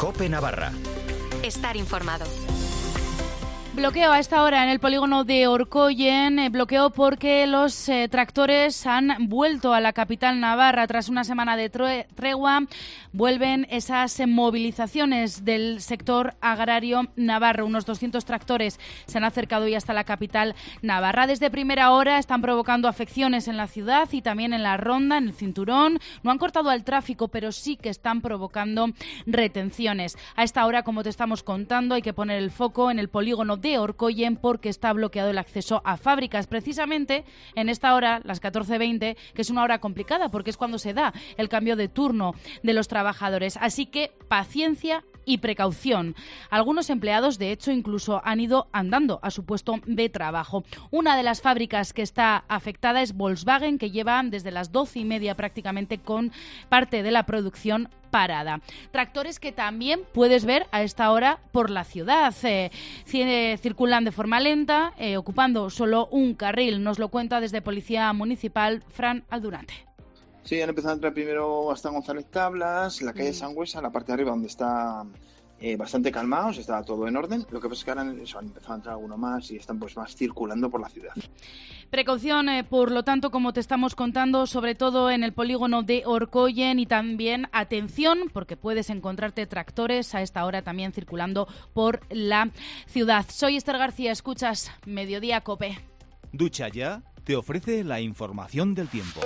COPE Navarra. Estar informado. Bloqueo a esta hora en el polígono de Orkoien, bloqueo porque los tractores han vuelto a la capital navarra tras una semana de tregua. Vuelven esas movilizaciones del sector agrario navarro. Unos 200 tractores se han acercado hoy hasta la capital navarra. Desde primera hora están provocando afecciones en la ciudad y también en la ronda, en el cinturón. No han cortado al tráfico, pero sí que están provocando retenciones. A esta hora, como te estamos contando, hay que poner el foco en el polígono de Orkoien porque está bloqueado el acceso a fábricas. Precisamente en esta hora, las 14:20, que es una hora complicada porque es cuando se da el cambio de turno de los trabajadores. Así que paciencia y precaución. Algunos empleados, de hecho, incluso han ido andando a su puesto de trabajo. Una de las fábricas que está afectada es Volkswagen, que lleva desde las 12:30 prácticamente con parte de la producción parada. Tractores que también puedes ver a esta hora por la ciudad. Circulan de forma lenta, ocupando solo un carril. Nos lo cuenta desde Policía Municipal Fran Aldurante. Sí, han empezado a entrar primero hasta González Tablas, en la calle Sangüesa, la parte de arriba donde está bastante calmados, está todo en orden. Lo que pasa es que ahora han empezado a entrar alguno más y están pues más circulando por la ciudad. Precaución, por lo tanto, como te estamos contando, sobre todo en el polígono de Orkoien, y también atención porque puedes encontrarte tractores a esta hora también circulando por la ciudad. Soy Esther García, escuchas Mediodía COPE. Ducha Ya te ofrece la información del tiempo.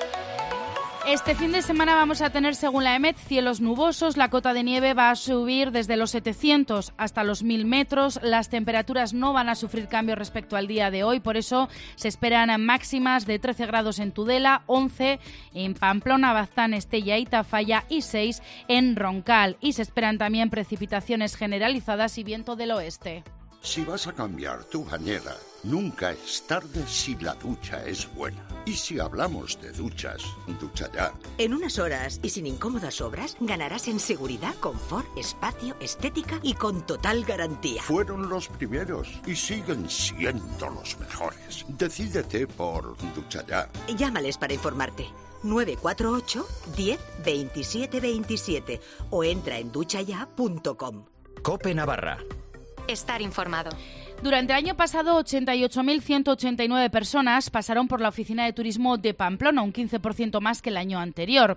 Este fin de semana vamos a tener, según la EMET, cielos nubosos. La cota de nieve va a subir desde los 700 hasta los 1000 metros. Las temperaturas no van a sufrir cambios respecto al día de hoy. Por eso se esperan máximas de 13 grados en Tudela, 11 en Pamplona, Baztán, Estella y Tafalla y 6 en Roncal. Y se esperan también precipitaciones generalizadas y viento del oeste. Si vas a cambiar tu bañera, nunca es tarde si la ducha es buena. Y si hablamos de duchas, Ducha Ya. En unas horas y sin incómodas obras, ganarás en seguridad, confort, espacio, estética y con total garantía. Fueron los primeros y siguen siendo los mejores. Decídete por Ducha Ya. Llámales para informarte. 948 10 27 27 o entra en duchaya.com. COPE Navarra. Estar informado. Durante el año pasado, 88.189 personas pasaron por la Oficina de Turismo de Pamplona, un 15% más que el año anterior.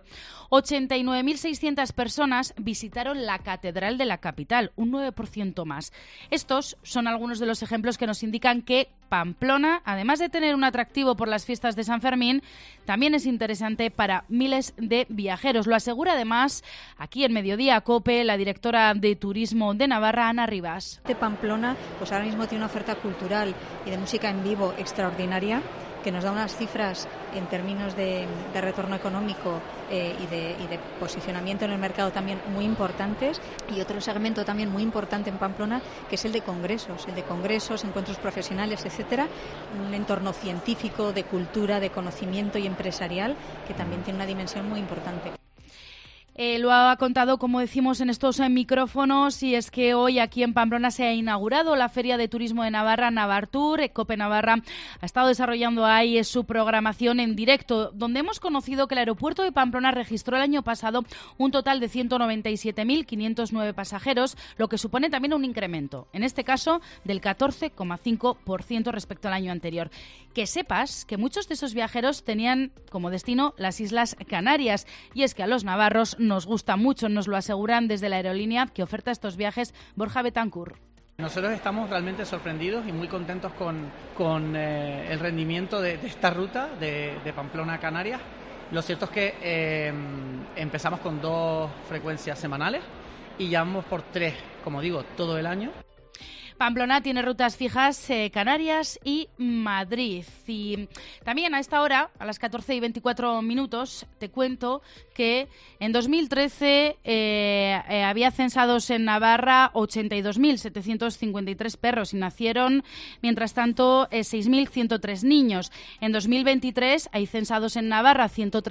89.600 personas visitaron la Catedral de la capital, un 9% más. Estos son algunos de los ejemplos que nos indican que Pamplona, además de tener un atractivo por las fiestas de San Fermín, también es interesante para miles de viajeros. Lo asegura además aquí en Mediodía COPE la directora de Turismo de Navarra, Ana Rivas. De Pamplona, pues ahora mismo tiene una oferta cultural y de música en vivo extraordinaria, que nos da unas cifras en términos de retorno económico y de posicionamiento en el mercado también muy importantes. Y otro segmento también muy importante en Pamplona, que es el de congresos, encuentros profesionales, etcétera. Un entorno científico, de cultura, de conocimiento y empresarial, que también tiene una dimensión muy importante. Lo ha contado, como decimos, en estos micrófonos, y es que hoy aquí en Pamplona se ha inaugurado la Feria de Turismo de Navarra, Navartur. COPE Navarra ha estado desarrollando ahí su programación en directo, donde hemos conocido que el aeropuerto de Pamplona registró el año pasado un total de 197.509 pasajeros, lo que supone también un incremento, en este caso del 14,5% respecto al año anterior. Que sepas que muchos de esos viajeros tenían como destino las Islas Canarias, y es que a los navarros nos gusta mucho, nos lo aseguran desde la aerolínea que oferta estos viajes, Borja Betancourt. Nosotros estamos realmente sorprendidos y muy contentos con el rendimiento de esta ruta de Pamplona a Canarias. Lo cierto es que empezamos con 2 frecuencias semanales y ya vamos por 3, como digo, todo el año. Pamplona tiene rutas fijas, Canarias y Madrid. Y también a esta hora, a las 14:24, te cuento que en 2013 había censados en Navarra 82.753 perros y nacieron, mientras tanto, 6.103 niños. En 2023 hay censados en Navarra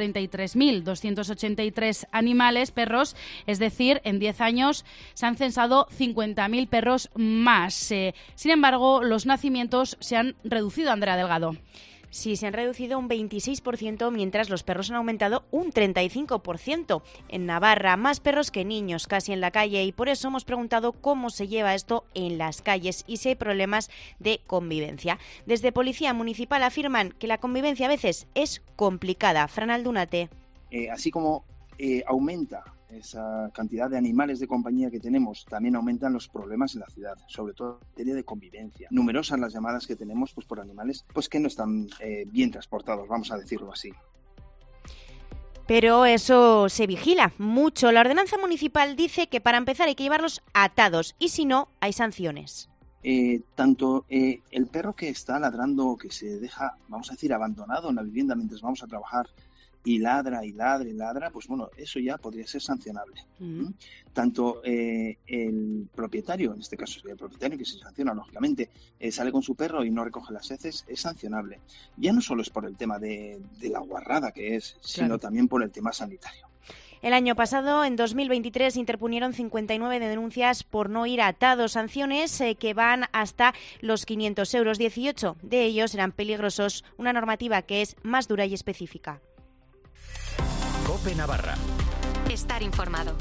133.283 animales, perros, es decir, en 10 años se han censado 50.000 perros más. Sin embargo, los nacimientos se han reducido, Andrea Delgado. Sí, se han reducido un 26%, mientras los perros han aumentado un 35%. En Navarra, más perros que niños, casi en la calle, y por eso hemos preguntado cómo se lleva esto en las calles y si hay problemas de convivencia. Desde Policía Municipal afirman que la convivencia a veces es complicada. Fran Aldunate. Así como aumenta esa cantidad de animales de compañía que tenemos, también aumentan los problemas en la ciudad, sobre todo en materia de convivencia. Numerosas las llamadas que tenemos por animales que no están bien transportados, vamos a decirlo así. Pero eso se vigila mucho. La ordenanza municipal dice que para empezar hay que llevarlos atados y si no, hay sanciones. Tanto el perro que está ladrando o que se deja, vamos a decir, abandonado en la vivienda mientras vamos a trabajar y ladra, pues bueno, eso ya podría ser sancionable. Tanto el propietario, en este caso sería el propietario que se sanciona, lógicamente, sale con su perro y no recoge las heces, es sancionable. Ya no solo es por el tema de la guarrada que es, sino también por el tema sanitario. El año pasado, en 2023, interpunieron 59 denuncias por no ir atados, sanciones que van hasta los 500 euros. 18 de ellos eran peligrosos, una normativa que es más dura y específica. COPE Navarra. Estar informado.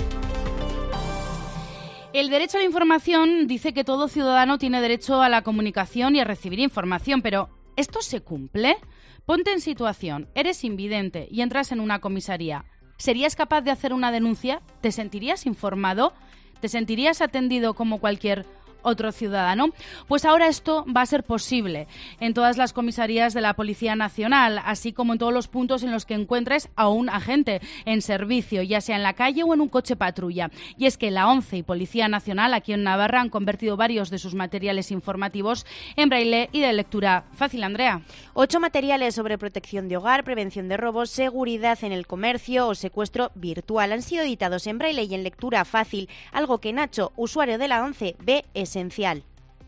El derecho a la información dice que todo ciudadano tiene derecho a la comunicación y a recibir información, pero ¿esto se cumple? Ponte en situación, eres invidente y entras en una comisaría. ¿Serías capaz de hacer una denuncia? ¿Te sentirías informado? ¿Te sentirías atendido como cualquier otro ciudadano? Pues ahora esto va a ser posible en todas las comisarías de la Policía Nacional, así como en todos los puntos en los que encuentres a un agente en servicio, ya sea en la calle o en un coche patrulla. Y es que la ONCE y Policía Nacional aquí en Navarra han convertido varios de sus materiales informativos en braille y de lectura fácil. Andrea. 8 materiales sobre protección de hogar, prevención de robos, seguridad en el comercio o secuestro virtual han sido editados en braille y en lectura fácil, algo que Nacho, usuario de la ONCE, ve esencial.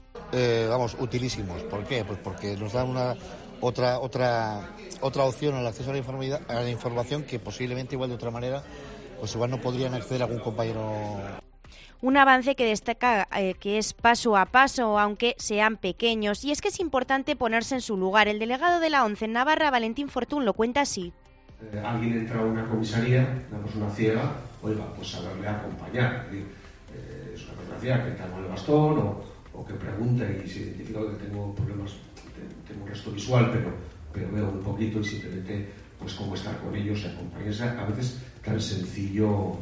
Utilísimos. ¿Por qué? Pues porque nos dan otra opción al acceso a la información que posiblemente igual de otra manera pues igual no podrían acceder a algún compañero. Un avance que destaca que es paso a paso, aunque sean pequeños. Y es que es importante ponerse en su lugar. El delegado de la ONCE en Navarra, Valentín Fortún, lo cuenta así. Alguien entra a una comisaría, una persona ciega, pues saberle acompañar. Es una persona ciega que está con el bastón o que pregunta y se identifica que tengo problemas, tengo un resto visual, pero veo un poquito y simplemente pues cómo estar con ellos y acompañarse, a veces tan sencillo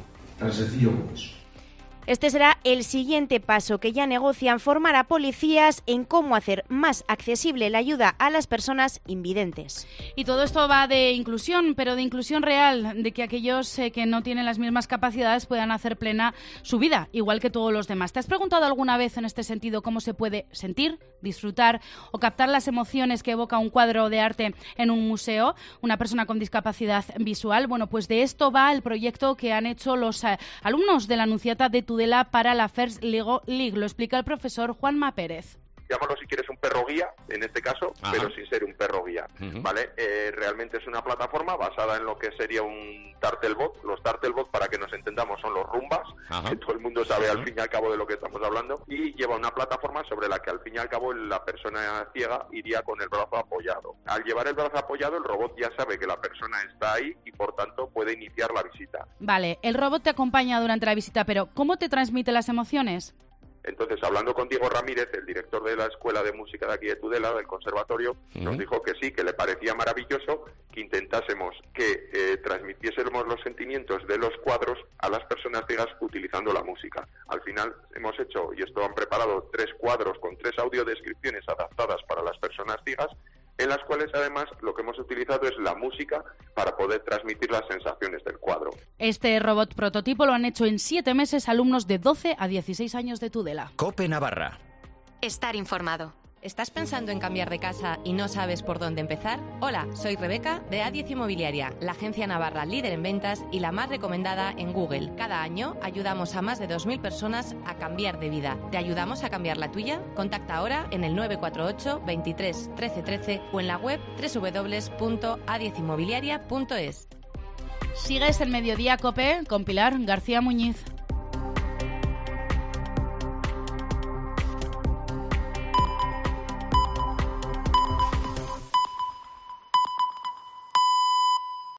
como eso. Este será el siguiente paso que ya negocian, formar a policías en cómo hacer más accesible la ayuda a las personas invidentes. Y todo esto va de inclusión, pero de inclusión real, de que aquellos que no tienen las mismas capacidades puedan hacer plena su vida, igual que todos los demás. ¿Te has preguntado alguna vez en este sentido cómo se puede sentir, disfrutar o captar las emociones que evoca un cuadro de arte en un museo, una persona con discapacidad visual? Bueno, pues de esto va el proyecto que han hecho los alumnos de la Anunciata de Tudela para la First Lego League. Lo explica el profesor Juanma Pérez. Llámalo si quieres un perro guía, en este caso, pero sin ser un perro guía, ¿vale? Realmente es una plataforma basada en lo que sería un Turtlebot. Los Turtlebot, para que nos entendamos, son los rumbas, que todo el mundo sabe al fin y al cabo de lo que estamos hablando, y lleva una plataforma sobre la que al fin y al cabo la persona ciega iría con el brazo apoyado. Al llevar el brazo apoyado, el robot ya sabe que la persona está ahí y por tanto puede iniciar la visita. Vale, el robot te acompaña durante la visita, pero ¿cómo te transmite las emociones? Entonces, hablando con Diego Ramírez, el director de la Escuela de Música de aquí de Tudela, del Conservatorio, nos dijo que sí, que le parecía maravilloso que intentásemos que transmitiésemos los sentimientos de los cuadros a las personas ciegas utilizando la música. Al final hemos hecho, y esto han preparado, 3 cuadros con 3 audiodescripciones adaptadas para las personas ciegas, en las cuales además lo que hemos utilizado es la música para poder transmitir las sensaciones del cuadro. Este robot prototipo lo han hecho en 7 meses alumnos de 12 a 16 años de Tudela. COPE Navarra. Estar informado. ¿Estás pensando en cambiar de casa y no sabes por dónde empezar? Hola, soy Rebeca de A10 Inmobiliaria, la agencia navarra líder en ventas y la más recomendada en Google. Cada año ayudamos a más de 2.000 personas a cambiar de vida. ¿Te ayudamos a cambiar la tuya? Contacta ahora en el 948 23 13 13 o en la web www.a10inmobiliaria.es. Sigues el Mediodía COPE con Pilar García Muñiz.